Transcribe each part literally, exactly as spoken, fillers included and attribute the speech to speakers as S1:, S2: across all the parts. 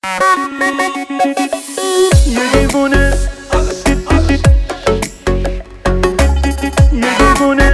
S1: یه دیوونه یه دیوونه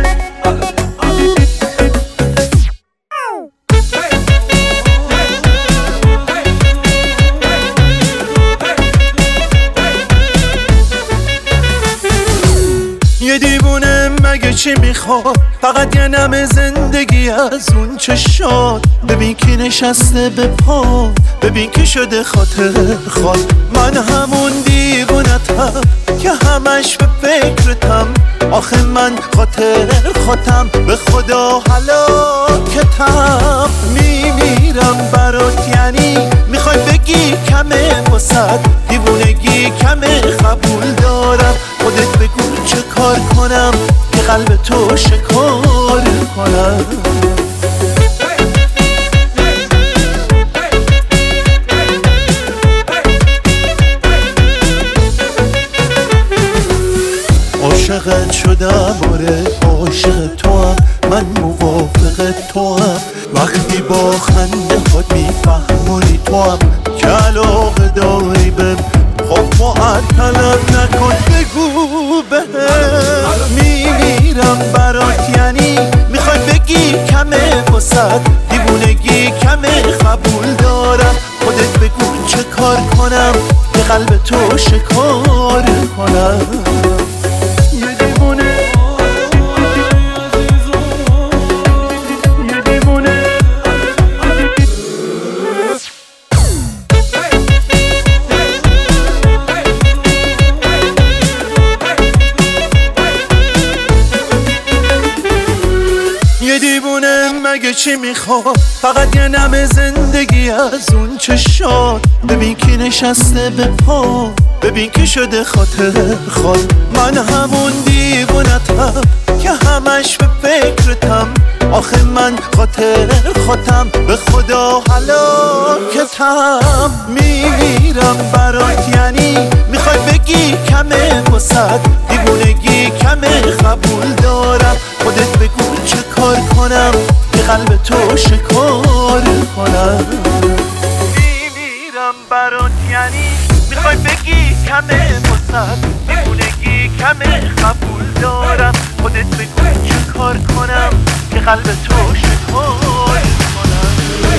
S1: یه دیوونه مگه چی میخواد؟ فقط یه نم زندگی از اون چشات. ببین کی نشسته به پا، ببین کی شده خاطر خود. من همون دیوونتم که همش به فکرتم. آخه من خاطر خودم به خدا هلاکتم. میمیرم برات، یعنی میخوای بگی کمه واسد دیوونگی کمه؟ قبول دارم، خودت بگو چه کار کنم که قلب تو شکار کنم. عاشقت شدم، آره عاشق تو هم، من موافق تو هم. وقتی با خنده خود میفهمونی تو هم که علاقه داری بهم، خب معطلم نکن بگو بهم. میمیرم برات، یعنی میخوای بگی کمه واسد دیوونگی کمه؟ قبول دارم، خودت بگو چه کار کنم که قلب تو شکار کنم. یه دیوونه مگه چی میخواد؟ فقط یه نم زندگی از اون چشات. ببین کی نشسته به پا، ببین کی شده خاطر خود. من همون دیوونتم که همش به فکرتم. آخه من خاطر خودم به خدا هلاکتم. میمیرم برات، یعنی میخوای بگی کمه واسد دیوونگی کمه؟ قبول دارم، خودت بگو چه کار کنم که قلب تو شکار کنم. میمیرم برات، یعنی میخوای بگی کمه واسد دیوونگی کمه؟ قبول دارم، خودت بگو چه کار کنم که قلب تو شکار کنم.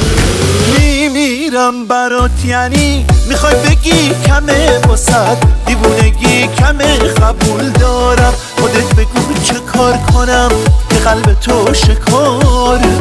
S1: میمیرم برات، یعنی میخوای بگی کمه واسد دیوونگی کمه؟ قبول دارم، خودت بگو چه کار کنم که قلب تو شکار